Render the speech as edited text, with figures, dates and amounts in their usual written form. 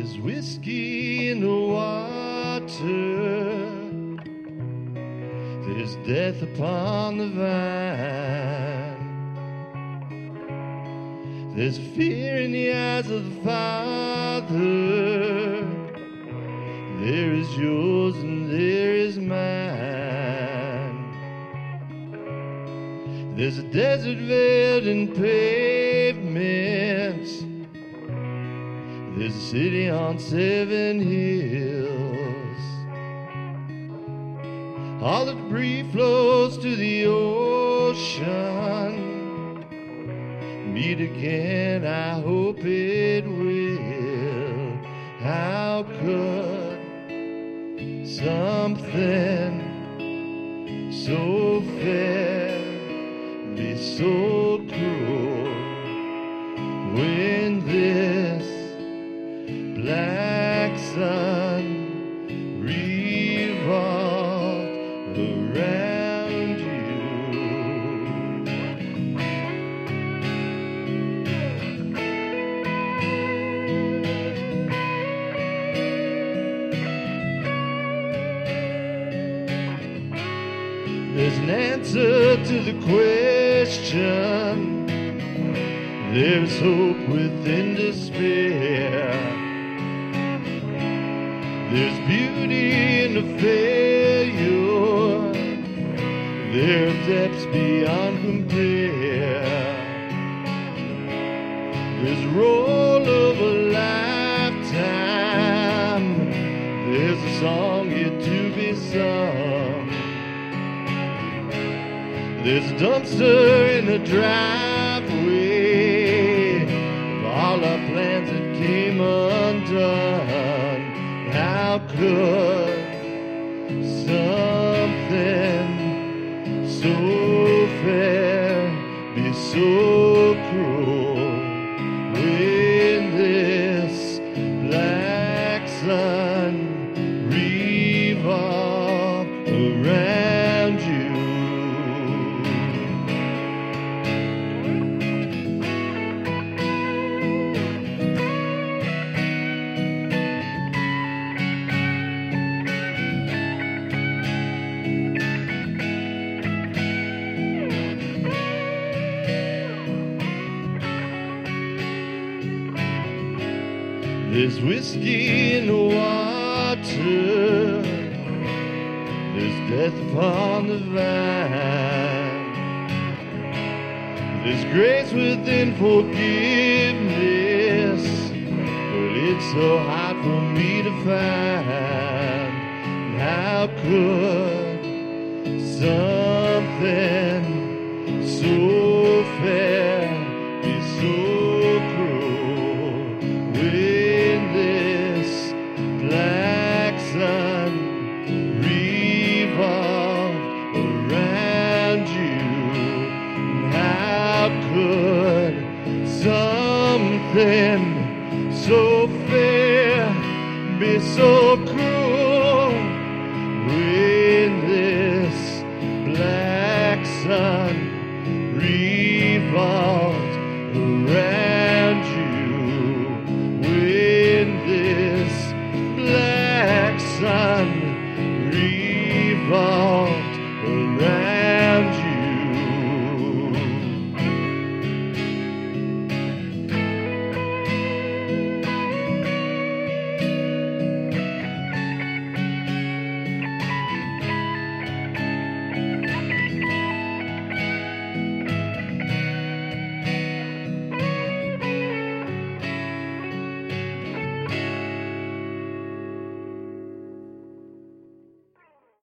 There's whiskey in the water, there's death upon the vine, there's fear in the eyes of the Father, there is yours and there is mine. There's a desert veiled in pavements, there's a city on 7 hills. All the debris flows to the ocean. Meet again, I hope it will. How could something so fair be so cruel when this black sun revolved around you? There's an answer to the question, there's hope within despair. There's beauty in the failure, there are depths beyond compare. There's a roll of a lifetime, there's a song yet to be sung. There's a dumpster in the driveway of all our plans that came undone. How could something so fair be so cruel when this black sun revolved around you? There's whiskey in the water, there's death upon the vine, there's grace within forgiveness, but it's so hard for me to find. How could something so fair be so cruel when this black sun revolved around you? How could something so fair be so